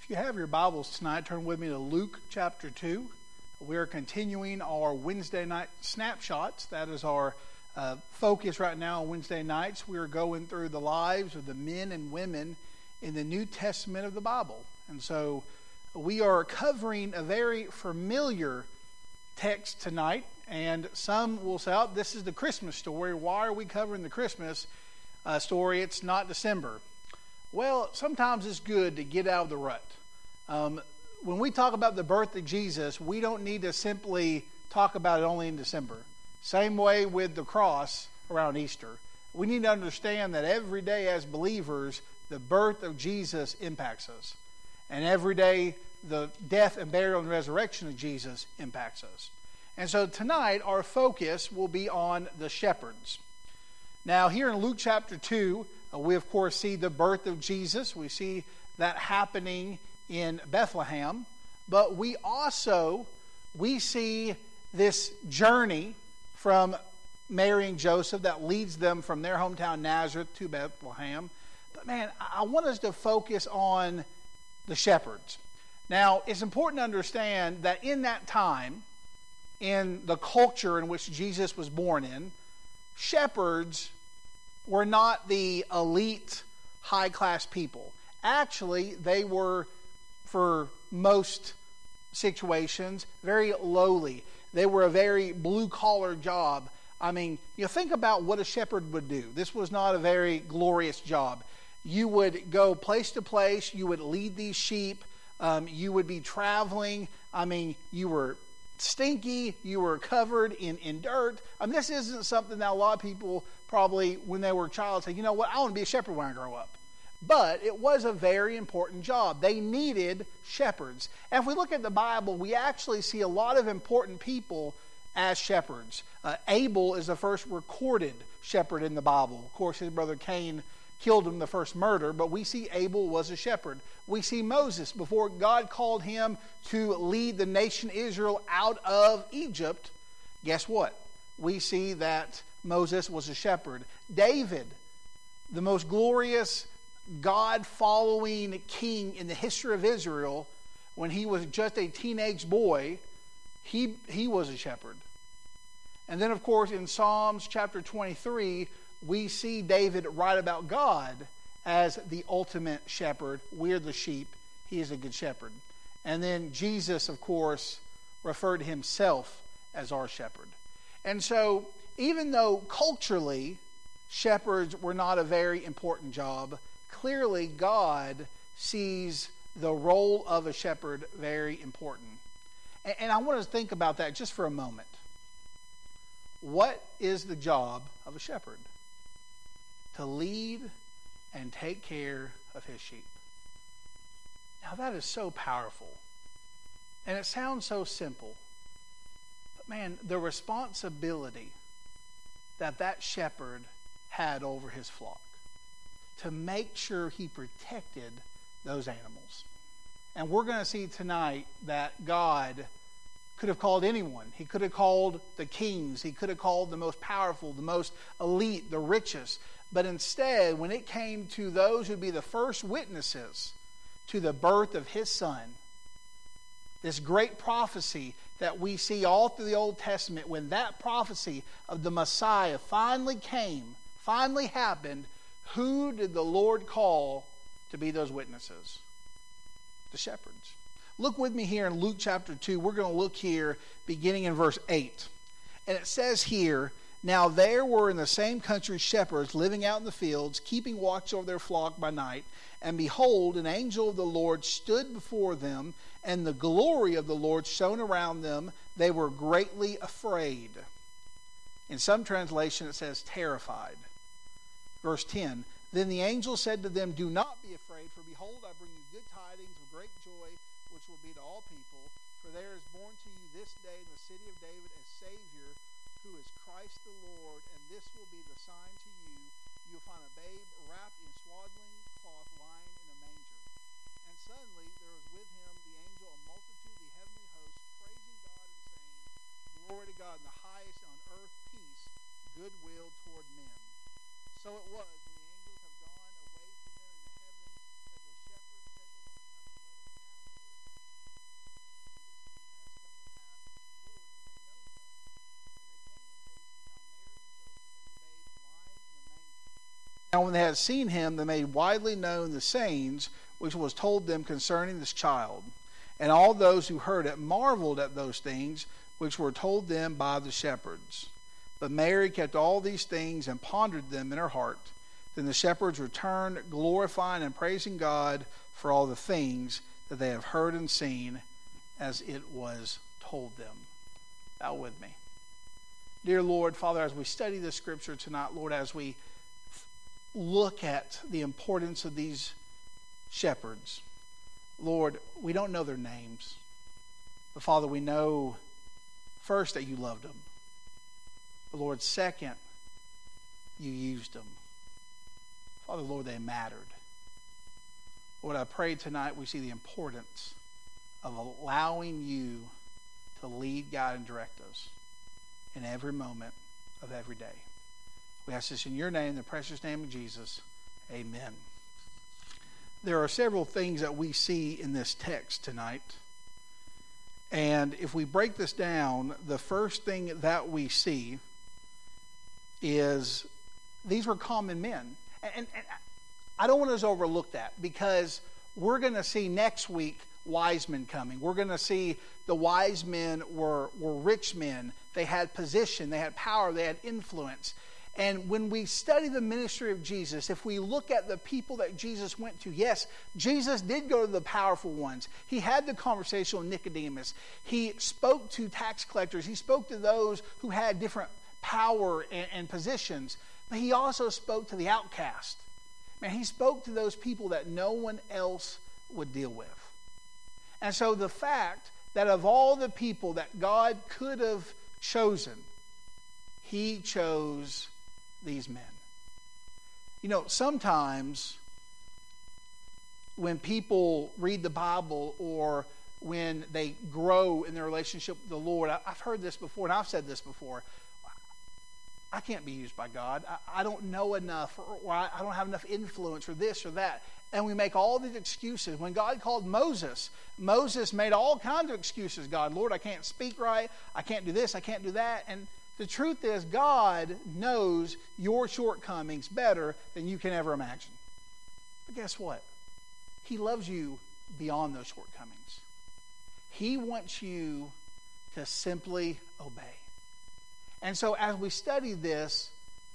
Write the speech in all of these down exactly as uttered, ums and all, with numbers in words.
If you have your Bibles tonight, turn with me to Luke chapter two. We are continuing our Wednesday night snapshots. That is our uh, focus right now on Wednesday nights. We are going through the lives of the men and women in the New Testament of the Bible. And so we are covering a very familiar text tonight. And some will say, oh, this is the Christmas story. Why are we covering the Christmas uh, story? It's not December. Well, sometimes it's good to get out of the rut. Um, when we talk about the birth of Jesus, we don't need to simply talk about it only in December. Same way with the cross around Easter. We need to understand that every day as believers, the birth of Jesus impacts us. And every day, the death and burial and resurrection of Jesus impacts us. And so tonight, our focus will be on the shepherds. Now, here in Luke chapter two, uh, we of course see the birth of Jesus. We see that happening in Bethlehem. But we also, we see this journey from Mary and Joseph that leads them from their hometown Nazareth to Bethlehem. But man, I want us to focus on the shepherds. Now, it's important to understand that in that time, in the culture in which Jesus was born in, shepherds were not the elite, high-class people. Actually, they were, for most situations, very lowly. They were a very blue-collar job. I mean, you think about what a shepherd would do. This was not a very glorious job. You would go place to place. You would lead these sheep. Um, you would be traveling. I mean, you were stinky. You were covered in, in dirt. I mean, this isn't something that a lot of people probably, when they were a child, say, you know what, I want to be a shepherd when I grow up. But it was a very important job. They needed shepherds. And if we look at the Bible, we actually see a lot of important people as shepherds. Uh, Abel is the first recorded shepherd in the Bible. Of course, his brother Cain killed him, the first murder, but we see Abel was a shepherd. We see Moses, before God called him to lead the nation Israel out of Egypt, guess what? We see that Moses was a shepherd. David, the most glorious God-following king in the history of Israel, when he was just a teenage boy, he, he was a shepherd. And then, of course, in Psalms chapter twenty-three, we see David write about God as the ultimate shepherd. We're the sheep. He is a good shepherd. And then Jesus, of course, referred to himself as our shepherd. And so, even though culturally shepherds were not a very important job, clearly God sees the role of a shepherd very important. And, and I want us to think about that just for a moment. What is the job of a shepherd? To lead and take care of his sheep. Now that is so powerful. And it sounds so simple. But man, the responsibility that that shepherd had over his flock, to make sure he protected those animals. And we're going to see tonight that God could have called anyone. He could have called the kings. He could have called the most powerful, the most elite, the richest. But instead, when it came to those who would be the first witnesses to the birth of his son, this great prophecy that we see all through the Old Testament, when that prophecy of the Messiah finally came, finally happened, who did the Lord call to be those witnesses? The shepherds. Look with me here in Luke chapter two. We're going to look here beginning in verse eight. And it says here, now there were in the same country shepherds living out in the fields, keeping watch over their flock by night. And behold, an angel of the Lord stood before them, and the glory of the Lord shone around them. They were greatly afraid. In some translation it says terrified. Verse ten, then the angel said to them, do not be afraid, for behold, I bring you good tidings of great joy, which will be to all people. For there is born to you this day in the city of David a Savior, who is Christ the Lord, and this will be the sign to you. You will find a babe wrapped in swaddling cloth lying in a manger. And suddenly there was with him the angel, a multitude of the heavenly host, praising God and saying, glory to God in the highest, on earth peace, goodwill toward men. So it was, when the angels have gone away from them in the heaven, that the shepherds said to one another, let us Now when they had seen him, they made widely known the sayings which was told them concerning this child. And all those who heard it marveled at those things which were told them by the shepherds. But Mary kept all these things and pondered them in her heart. Then the shepherds returned, glorifying and praising God for all the things that they have heard and seen as it was told them. Bow with me. Dear Lord, Father, as we study this scripture tonight, Lord, as we look at the importance of these shepherds, Lord, we don't know their names. But Father, we know first that you loved them. But Lord, second, you used them. Father, Lord, they mattered. Lord, I pray tonight we see the importance of allowing you to lead, guide, and direct us in every moment of every day. We ask this in your name, the precious name of Jesus. Amen. There are several things that we see in this text tonight. And if we break this down, the first thing that we see is these were common men. And, and, and I don't want us to overlook that, because we're going to see next week wise men coming. We're going to see the wise men were, were rich men. They had position, they had power, they had influence. And when we study the ministry of Jesus, if we look at the people that Jesus went to, yes, Jesus did go to the powerful ones. He had the conversation with Nicodemus. He spoke to tax collectors. He spoke to those who had different power and, and positions. But he also spoke to the outcast. Man, he spoke to those people that no one else would deal with. And so the fact that of all the people that God could have chosen, he chose these men. You know, sometimes when people read the Bible or when they grow in their relationship with the Lord, I've heard this before, and I've said this before, I can't be used by God. I, I don't know enough, or, or I, I don't have enough influence, or this or that. And we make all these excuses. When God called Moses, Moses made all kinds of excuses. God, Lord, I can't speak right. I can't do this. I can't do that. And the truth is, God knows your shortcomings better than you can ever imagine. But guess what? He loves you beyond those shortcomings. He wants you to simply obey. And so as we study this,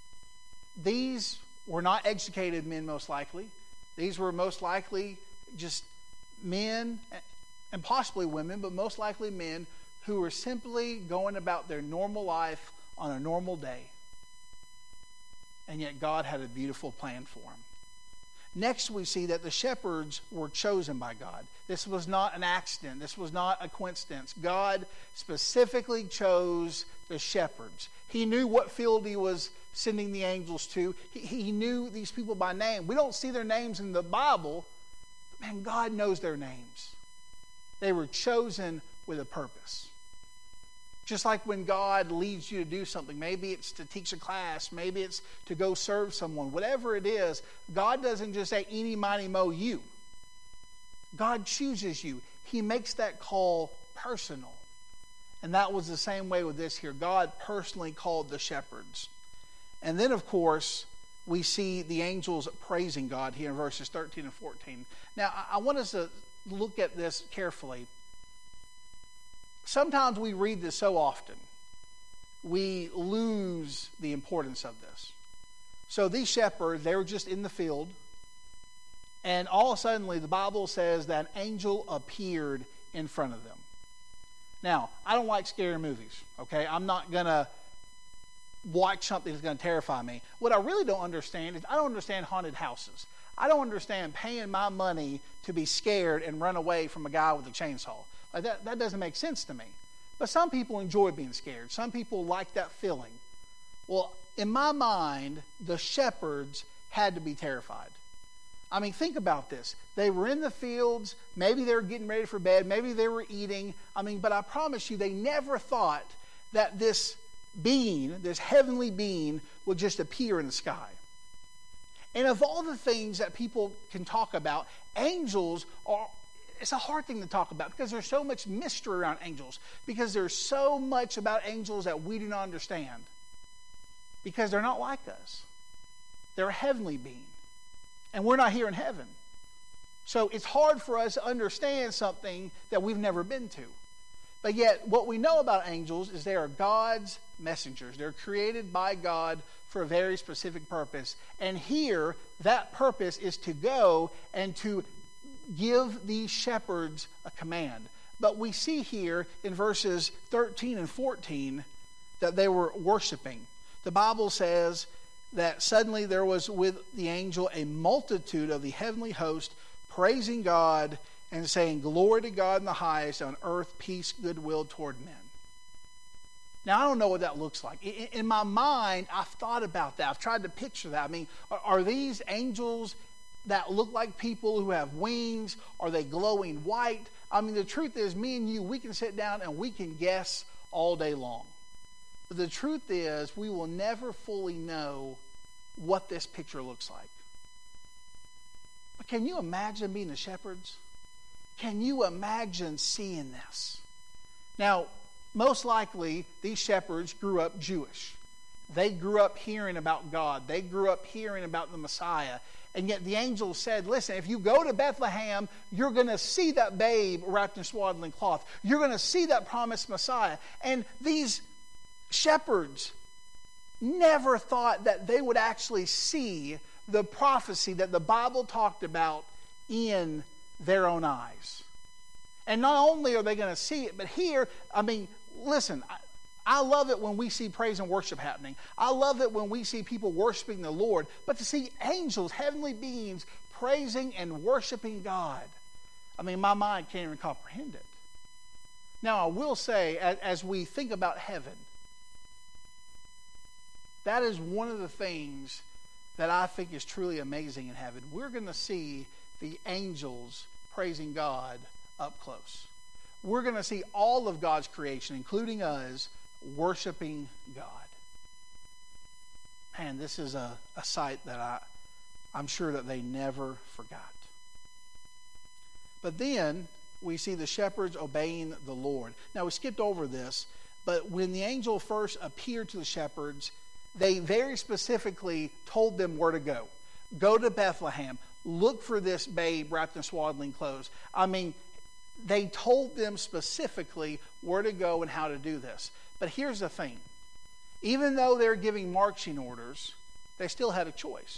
these were not educated men, most likely. These were most likely just men, and possibly women, but most likely men who were simply going about their normal life on a normal day. And yet God had a beautiful plan for them. Next, we see that the shepherds were chosen by God. This was not an accident. This was not a coincidence. God specifically chose the shepherds. He knew what field he was sending the angels to. He, he knew these people by name. We don't see their names in the Bible, but man, God knows their names. They were chosen with a purpose. Just like when God leads you to do something, maybe it's to teach a class, maybe it's to go serve someone, whatever it is, God doesn't just say, eeny, miny, mo, you. God chooses you. He makes that call personal. And that was the same way with this here. God personally called the shepherds. And then, of course, we see the angels praising God here in verses thirteen and fourteen. Now, I want us to look at this carefully. Sometimes we read this so often, we lose the importance of this. So these shepherds, they were just in the field, and all of a sudden the Bible says that an angel appeared in front of them. Now, I don't like scary movies, okay? I'm not going to watch something that's going to terrify me. What I really don't understand is I don't understand haunted houses. I don't understand paying my money to be scared and run away from a guy with a chainsaw. Like that, that doesn't make sense to me. But some people enjoy being scared. Some people like that feeling. Well, in my mind, the shepherds had to be terrified. I mean, think about this. They were in the fields. Maybe they were getting ready for bed. Maybe they were eating. I mean, but I promise you, they never thought that this being, this heavenly being, would just appear in the sky. And of all the things that people can talk about, angels are, it's a hard thing to talk about because there's so much mystery around angels. Because there's so much about angels that we do not understand. Because they're not like us. They're a heavenly being. And we're not here in heaven. So it's hard for us to understand something that we've never been to. But yet, what we know about angels is they are God's messengers. They're created by God for a very specific purpose. And here, that purpose is to go and to give these shepherds a command. But we see here in verses thirteen and fourteen that they were worshiping. The Bible says that suddenly there was with the angel a multitude of the heavenly host praising God and saying, "Glory to God in the highest, on earth peace, goodwill toward men." Now, I don't know what that looks like. In my mind, I've thought about that. I've tried to picture that. I mean, are these angels that look like people who have wings? Are they glowing white? I mean, the truth is, me and you, we can sit down and we can guess all day long. But the truth is, we will never fully know what this picture looks like. But can you imagine being the shepherds? Can you imagine seeing this? Now, most likely, these shepherds grew up Jewish. They grew up hearing about God. They grew up hearing about the Messiah. And yet the angel said, listen, if you go to Bethlehem, you're going to see that babe wrapped in swaddling cloth. You're going to see that promised Messiah. And these shepherds never thought that they would actually see the prophecy that the Bible talked about in their own eyes. And not only are they going to see it, but here, I mean, listen, I, I love it when we see praise and worship happening. I love it when we see people worshiping the Lord. But to see angels, heavenly beings, praising and worshiping God, I mean, my mind can't even comprehend it. Now, I will say, as, as we think about heaven, that is one of the things that I think is truly amazing in heaven. We're going to see the angels praising God up close. We're going to see all of God's creation, including us, worshiping God. Man, this is a, a sight that I, I'm sure that they never forgot. But then we see the shepherds obeying the Lord. Now, we skipped over this, but when the angel first appeared to the shepherds, they very specifically told them where to go. Go to Bethlehem. Look for this babe wrapped in swaddling clothes. I mean, they told them specifically where to go and how to do this. But here's the thing. Even though they're giving marching orders, they still had a choice.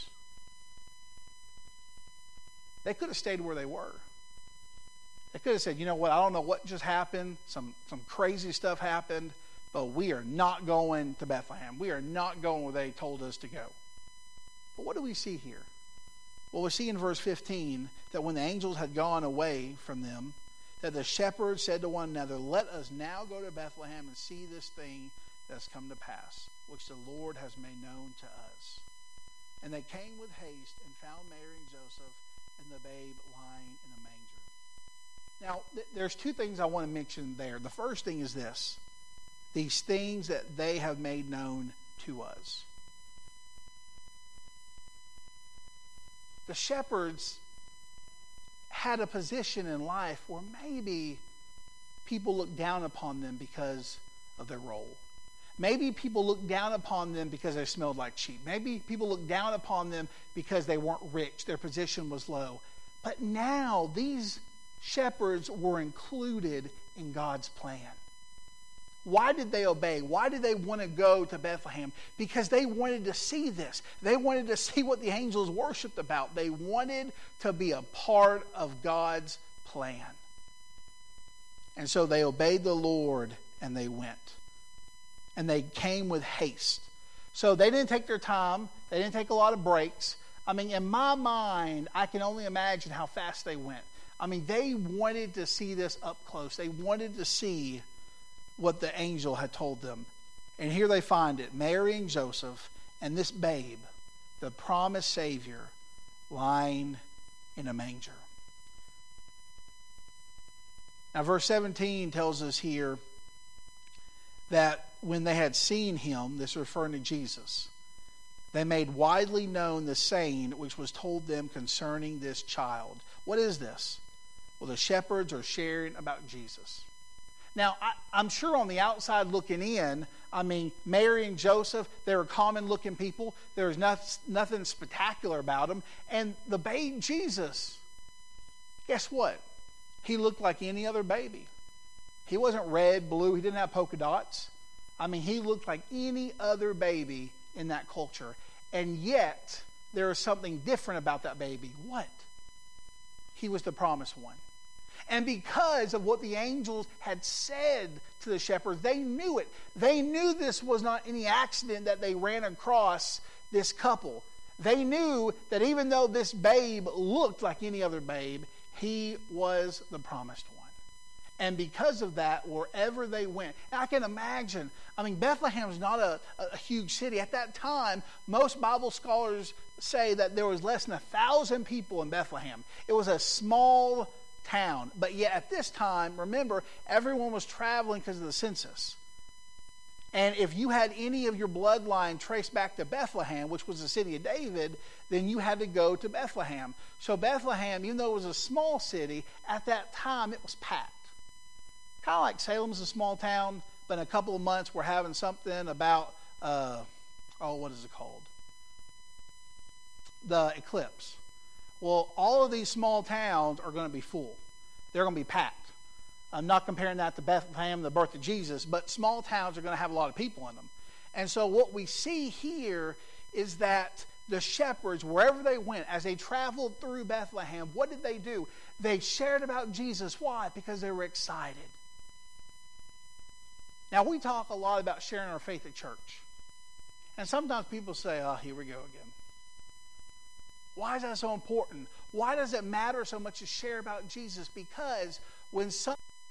They could have stayed where they were. They could have said, you know what, I don't know what just happened. Some, some crazy stuff happened. But we are not going to Bethlehem. We are not going where they told us to go. But what do we see here? Well, we see in verse fifteen that when the angels had gone away from them, that the shepherds said to one another, "Let us now go to Bethlehem and see this thing that has come to pass, which the Lord has made known to us." And they came with haste and found Mary and Joseph and the babe lying in a manger. Now, th- there's two things I want to mention there. The first thing is this. These things that they have made known to us. The shepherds had a position in life where maybe people looked down upon them because of their role. Maybe people looked down upon them because they smelled like sheep. Maybe people looked down upon them because they weren't rich. Their position was low. But now these shepherds were included in God's plan. Why did they obey? Why did they want to go to Bethlehem? Because they wanted to see this. They wanted to see what the angels worshiped about. They wanted to be a part of God's plan. And so they obeyed the Lord and they went. And they came with haste. So they didn't take their time. They didn't take a lot of breaks. I mean, in my mind, I can only imagine how fast they went. I mean, they wanted to see this up close. They wanted to see what the angel had told them. And here they find it, Mary and Joseph and this babe, the promised Savior, lying in a manger. Now verse seventeen tells us here that when they had seen him, this is referring to Jesus, they made widely known the saying which was told them concerning this child. What is this? Well, the shepherds are sharing about Jesus. Now, I, I'm sure on the outside looking in, I mean, Mary and Joseph, they were common-looking people. There was not, nothing spectacular about them. And the babe Jesus, guess what? He looked like any other baby. He wasn't red, blue. He didn't have polka dots. I mean, he looked like any other baby in that culture. And yet, there was something different about that baby. What? He was the promised one. And because of what the angels had said to the shepherds, they knew it. They knew this was not any accident that they ran across this couple. They knew that even though this babe looked like any other babe, he was the promised one. And because of that, wherever they went, I can imagine, I mean, Bethlehem is not a, a huge city. At that time, most Bible scholars say that there was less than a thousand people in Bethlehem. It was a small town. But yet at this time, remember, everyone was traveling because of the census. And if you had any of your bloodline traced back to Bethlehem, which was the city of David, then you had to go to Bethlehem. So Bethlehem, even though it was a small city, at that time it was packed. Kind of like Salem's a small town, but in a couple of months we're having something about, uh, oh, what is it called? The eclipse. Well, all of these small towns are going to be full. They're going to be packed. I'm not comparing that to Bethlehem, the birth of Jesus, but small towns are going to have a lot of people in them. And so what we see here is that the shepherds, wherever they went, as they traveled through Bethlehem, what did they do? They shared about Jesus. Why? Because they were excited. Now, we talk a lot about sharing our faith at church. And sometimes people say, oh, here we go again. Why is that so important? Why does it matter so much to share about Jesus? Because when some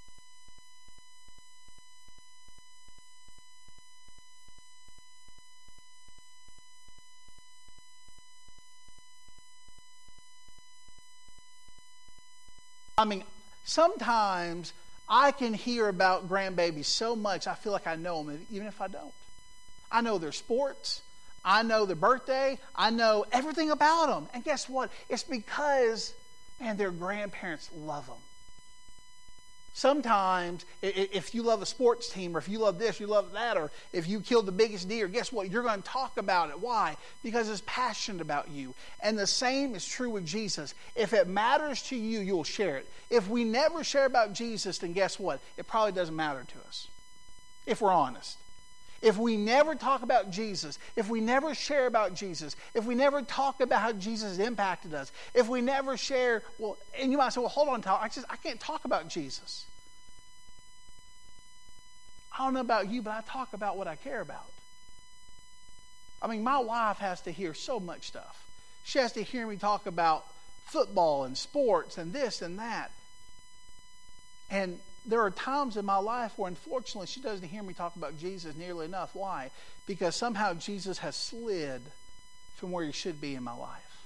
I mean, sometimes I can hear about grandbabies so much I feel like I know them, even if I don't. I know their sports. I know their birthday. I know everything about them. And guess what? It's because, man, their grandparents love them. Sometimes, if you love a sports team, or if you love this, you love that, or if you killed the biggest deer, guess what? You're going to talk about it. Why? Because it's passionate about you. And the same is true with Jesus. If it matters to you, you'll share it. If we never share about Jesus, then guess what? It probably doesn't matter to us, if we're honest. If we never talk about Jesus, if we never share about Jesus, if we never talk about how Jesus impacted us, if we never share, well, and you might say, well, hold on, Tyler, I just I can't talk about Jesus. I don't know about you, but I talk about what I care about. I mean, my wife has to hear so much stuff. She has to hear me talk about football and sports and this and that. And there are times in my life where, unfortunately, she doesn't hear me talk about Jesus nearly enough. Why? Because somehow Jesus has slid from where he should be in my life.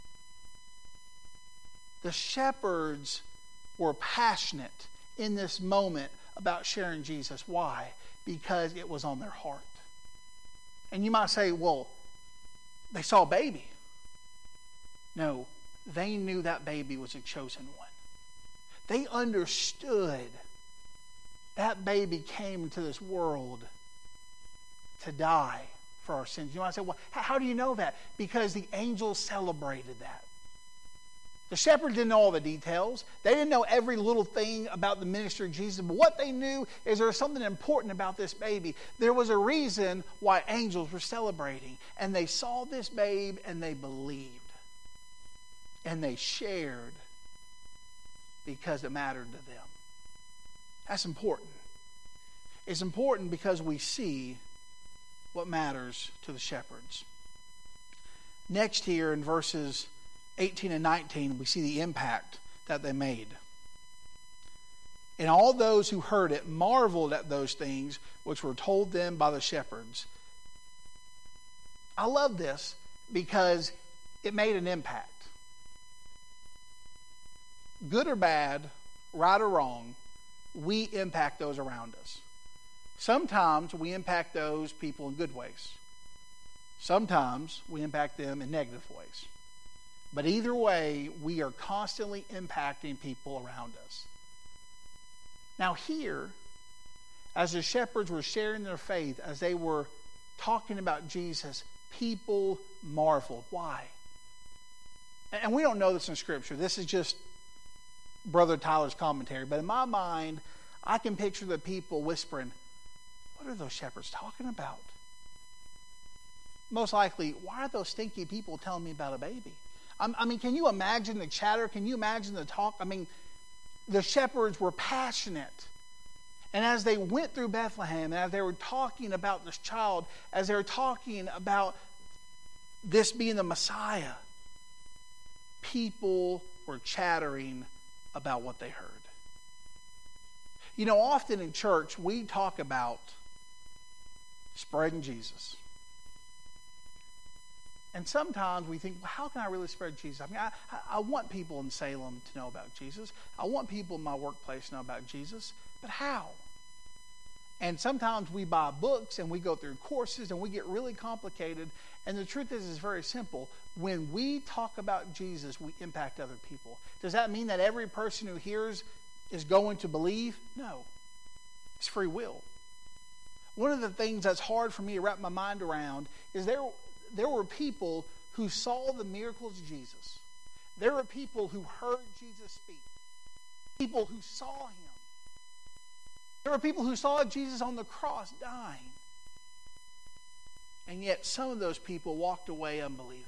The shepherds were passionate in this moment about sharing Jesus. Why? Because it was on their heart. And you might say, well, they saw a baby. No, they knew that baby was a chosen one. They understood that baby came into this world to die for our sins. You might say, well, how do you know that? Because the angels celebrated that. The shepherds didn't know all the details. They didn't know every little thing about the ministry of Jesus. But what they knew is there was something important about this baby. There was a reason why angels were celebrating. And they saw this babe and they believed. And they shared because it mattered to them. That's important. It's important because we see what matters to the shepherds. Next here in verses eighteen and nineteen, we see the impact that they made. And all those who heard it marveled at those things which were told them by the shepherds. I love this because it made an impact. Good or bad, right or wrong, we impact those around us. Sometimes we impact those people in good ways. Sometimes we impact them in negative ways. But either way, we are constantly impacting people around us. Now here, As the shepherds were sharing their faith, as they were talking about Jesus, people marveled. Why? And we don't know this in Scripture. This is just Brother Tyler's commentary. But in my mind, I can picture the people whispering, what are those shepherds talking about? Most likely, why are those stinky people telling me about a baby? I mean, can you imagine the chatter? Can you imagine the talk? I mean, the shepherds were passionate. And as they went through Bethlehem, and as they were talking about this child, as they were talking about this being the Messiah, people were chattering about what they heard. You know, often in church, we talk about spreading Jesus. And sometimes we think, well, how can I really spread Jesus? I mean, I, I want people in Salem to know about Jesus. I want people in my workplace to know about Jesus. But how? And sometimes we buy books and we go through courses and we get really complicated. And the truth is, it's very simple. When we talk about Jesus, we impact other people. Does that mean that every person who hears is going to believe? No. It's free will. One of the things that's hard for me to wrap my mind around is there, there were people who saw the miracles of Jesus. There were people who heard Jesus speak. People who saw him. There were people who saw Jesus on the cross dying. And yet some of those people walked away unbelieving.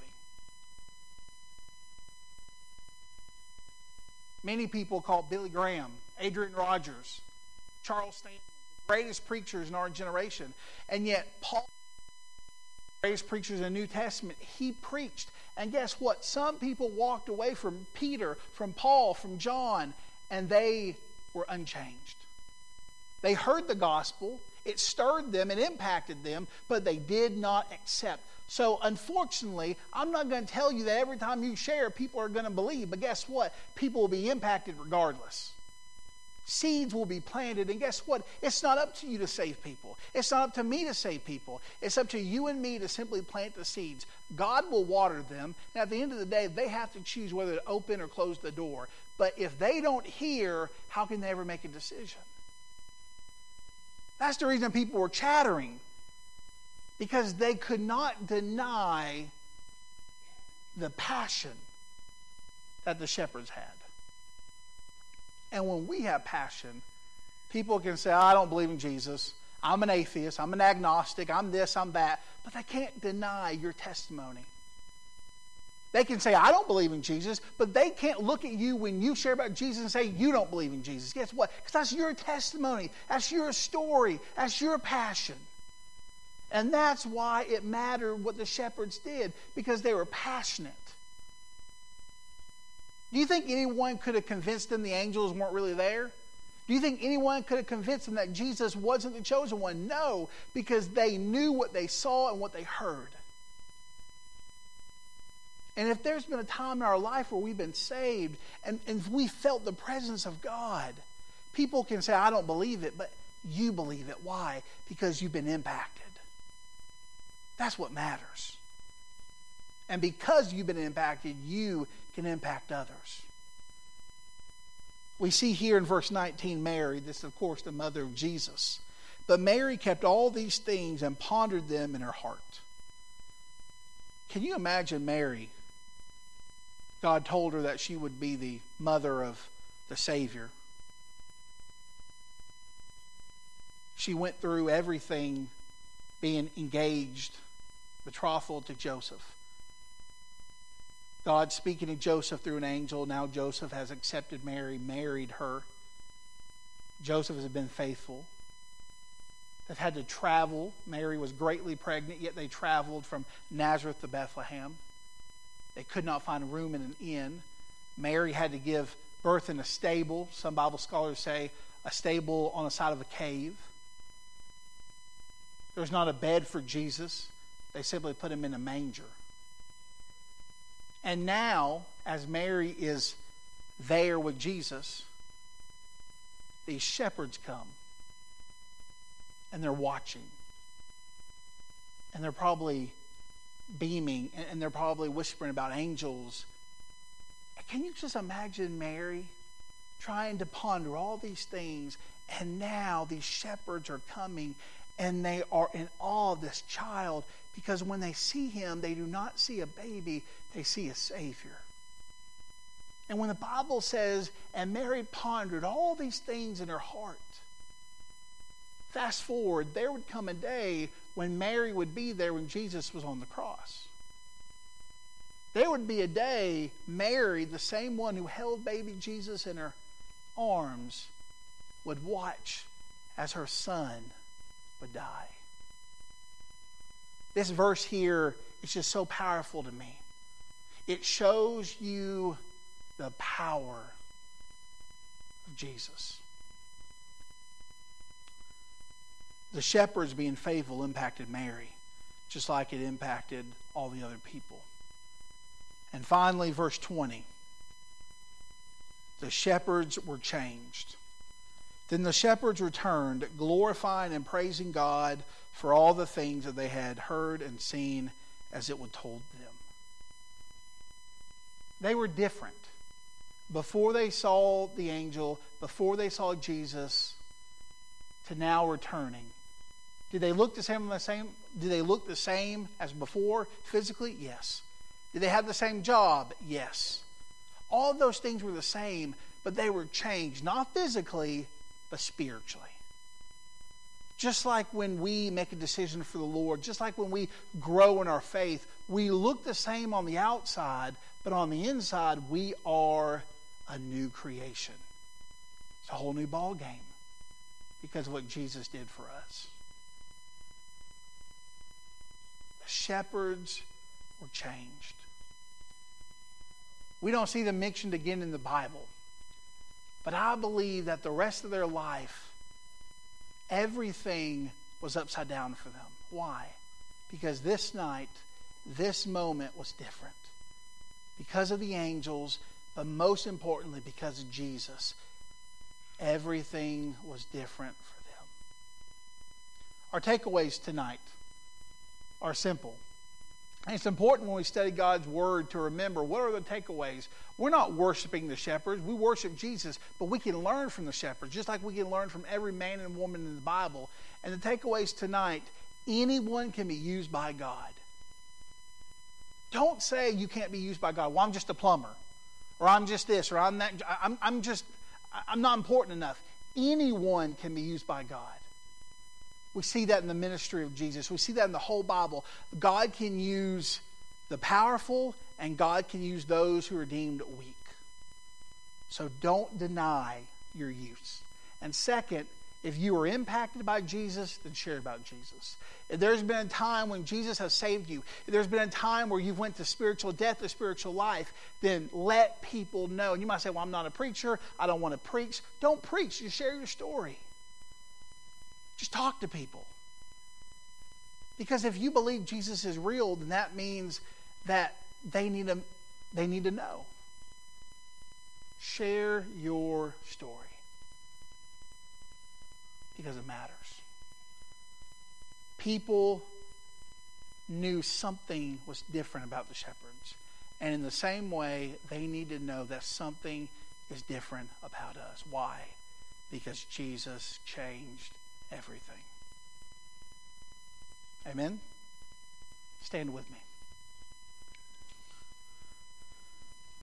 Many people call Billy Graham, Adrian Rogers, Charles Stanley the greatest preachers in our generation. And yet Paul, the greatest preachers in the New Testament, he preached. And guess what? Some people walked away from Peter, from Paul, from John, and they were unchanged. They heard the gospel, it stirred them, it impacted them, but they did not accept. So unfortunately, I'm not going to tell you that every time you share, people are going to believe. But guess what? People will be impacted regardless. Seeds will be planted, and guess what? It's not up to you to save people. It's not up to me to save people. It's up to you and me to simply plant the seeds. God will water them, and at the end of the day, they have to choose whether to open or close the door. But if they don't hear, how can they ever make a decision? That's the reason people were chattering, because they could not deny the passion that the shepherds had. And when we have passion, people can say, I don't believe in Jesus. I'm an atheist. I'm an agnostic. I'm this, I'm that. But they can't deny your testimony. They can say, I don't believe in Jesus, but they can't look at you when you share about Jesus and say, you don't believe in Jesus. Guess what? Because that's your testimony. That's your story. That's your passion. And that's why it mattered what the shepherds did, because they were passionate. Do you think anyone could have convinced them the angels weren't really there? Do you think anyone could have convinced them that Jesus wasn't the chosen one? No, because they knew what they saw and what they heard. And if there's been a time in our life where we've been saved and, and we felt the presence of God, people can say, I don't believe it, but you believe it. Why? Because you've been impacted. That's what matters. And because you've been impacted, you can impact others. We see here in verse nineteen, Mary, this is of course the mother of Jesus. But Mary kept all these things and pondered them in her heart. Can you imagine Mary? God told her that she would be the mother of the Savior. She went through everything being engaged, betrothal to Joseph. God speaking to Joseph through an angel. Now Joseph has accepted Mary, married her. Joseph has been faithful. They've had to travel. Mary was greatly pregnant, yet they traveled from Nazareth to Bethlehem. They could not find a room in an inn. Mary had to give birth in a stable. Some Bible scholars say a stable on the side of a cave. There's not a bed for Jesus. They simply put him in a manger. And now, as Mary is there with Jesus, these shepherds come. And they're watching. And they're probably beaming. And they're probably whispering about angels. Can you just imagine Mary trying to ponder all these things. And now these shepherds are coming, and they are in awe of this child, because when they see him, they do not see a baby, they see a Savior. And when the Bible says, and Mary pondered all these things in her heart, fast forward, there would come a day when Mary would be there when Jesus was on the cross. There would be a day Mary, the same one who held baby Jesus in her arms, would watch as her son would die. This verse here is just so powerful to me. It shows you the power of Jesus. The shepherds being faithful impacted Mary, just like it impacted all the other people. And finally, verse twenty. The shepherds were changed. Then the shepherds returned, glorifying and praising God for all the things that they had heard and seen as it was told them. They were different. Before they saw the angel, before they saw Jesus, to now returning. Did they look the same the same? Did they look the same as before physically? Yes. Did they have the same job? Yes. All of those things were the same, but they were changed, not physically, but spiritually. Just like when we make a decision for the Lord, just like when we grow in our faith, we look the same on the outside, but on the inside, we are a new creation. It's a whole new ball game because of what Jesus did for us. The shepherds were changed. We don't see them mentioned again in the Bible. But I believe that the rest of their life, everything was upside down for them. Why? Because this night, this moment was different. Because of the angels, but most importantly, because of Jesus. Everything was different for them. Our takeaways tonight are simple. And it's important when we study God's Word to remember, what are the takeaways? We're not worshiping the shepherds. We worship Jesus, but we can learn from the shepherds, just like we can learn from every man and woman in the Bible. And the takeaways tonight, anyone can be used by God. Don't say you can't be used by God. Well, I'm just a plumber, or I'm just this, or I'm that. I'm, I'm just, I'm not important enough. Anyone can be used by God. We see that in the ministry of Jesus. We see that in the whole Bible. God can use the powerful, and God can use those who are deemed weak. So don't deny your use. And second, if you are impacted by Jesus, then share about Jesus. If there's been a time when Jesus has saved you, if there's been a time where you've went to spiritual death to spiritual life, then let people know. And you might say, well, I'm not a preacher. I don't want to preach. Don't preach. Just share your story. Just talk to people. Because if you believe Jesus is real, then that means that they need to, they need to know. Share your story. Because it matters. People knew something was different about the shepherds. And in the same way, they need to know that something is different about us. Why? Because Jesus changed everything. Amen? Stand with me.